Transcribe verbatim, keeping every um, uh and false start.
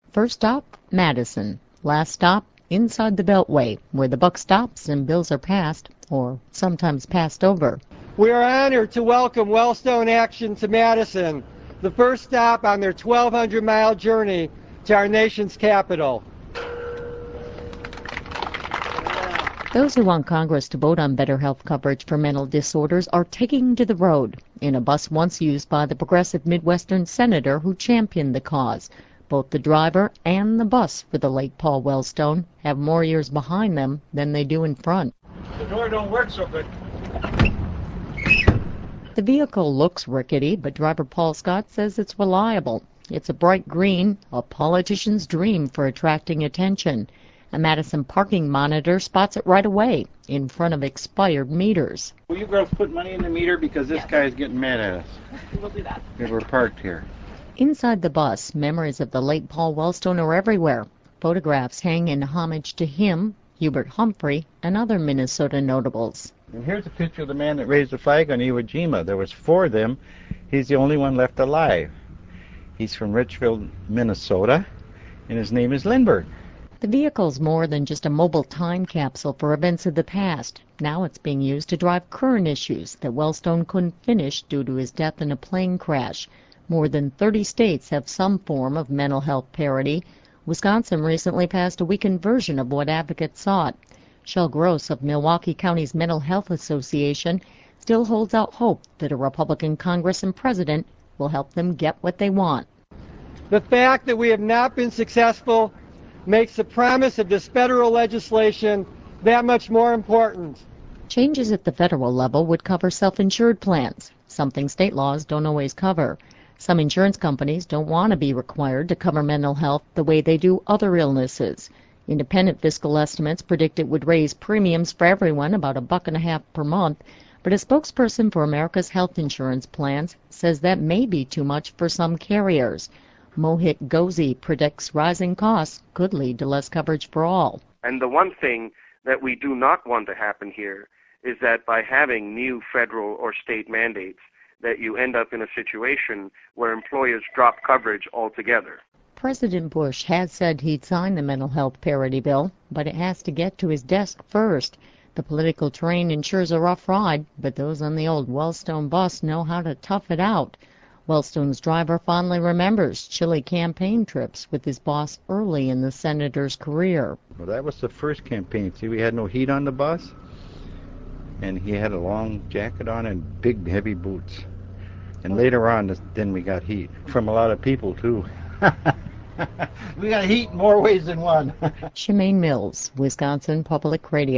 First stop, Madison. Last stop, inside the Beltway, where the buck stops and bills are passed, or sometimes passed over. We are honored to welcome Wellstone Action to Madison, the first stop on their twelve hundred mile journey to our nation's capital. Those who want Congress to vote on better health coverage for mental disorders are taking to the road in a bus once used by the progressive Midwestern senator who championed the cause. Both the driver and the bus for the late Paul Wellstone have more years behind them than they do in front. The door don't work so good. The vehicle looks rickety, but driver Paul Scott says it's reliable. It's a bright green, a politician's dream for attracting attention. A Madison parking monitor spots it right away in front of expired meters. Will you girls put money in the meter because this Yes. guy is getting mad at us? We'll do that. We were parked here. Inside the bus, memories of the late Paul Wellstone are everywhere. Photographs hang in homage to him, Hubert Humphrey, and other Minnesota notables. And here's a picture of the man that raised the flag on Iwo Jima. There was four of them. He's the only one left alive. He's from Richfield, Minnesota, and his name is Lindbergh. The vehicle's more than just a mobile time capsule for events of the past. Now it's being used to drive current issues that Wellstone couldn't finish due to his death in a plane crash. More than thirty states have some form of mental health parity. Wisconsin recently passed a weakened version of what advocates sought. Shel Gross of Milwaukee County's Mental Health Association still holds out hope that a Republican Congress and president will help them get what they want. The fact that we have not been successful makes the promise of this federal legislation that much more important. Changes at the federal level would cover self-insured plans, something state laws don't always cover. Some insurance companies don't want to be required to cover mental health the way they do other illnesses. Independent fiscal estimates predict it would raise premiums for everyone about a buck and a half per month, but a spokesperson for America's health insurance plans says that may be too much for some carriers. Mohit Ghozi predicts rising costs could lead to less coverage for all. And the one thing that we do not want to happen here is that by having new federal or state mandates, that you end up in a situation where employers drop coverage altogether. President Bush has said he'd sign the mental health parity bill, but it has to get to his desk first. The political terrain ensures a rough ride, but those on the old Wellstone bus know how to tough it out. Wellstone's driver fondly remembers chilly campaign trips with his boss early in the senator's career. Well, that was the first campaign. See, we had no heat on the bus, and he had a long jacket on and big, heavy boots. And later on, then we got heat from a lot of people, too. We got heat in more ways than one. Shemaine Mills, Wisconsin Public Radio.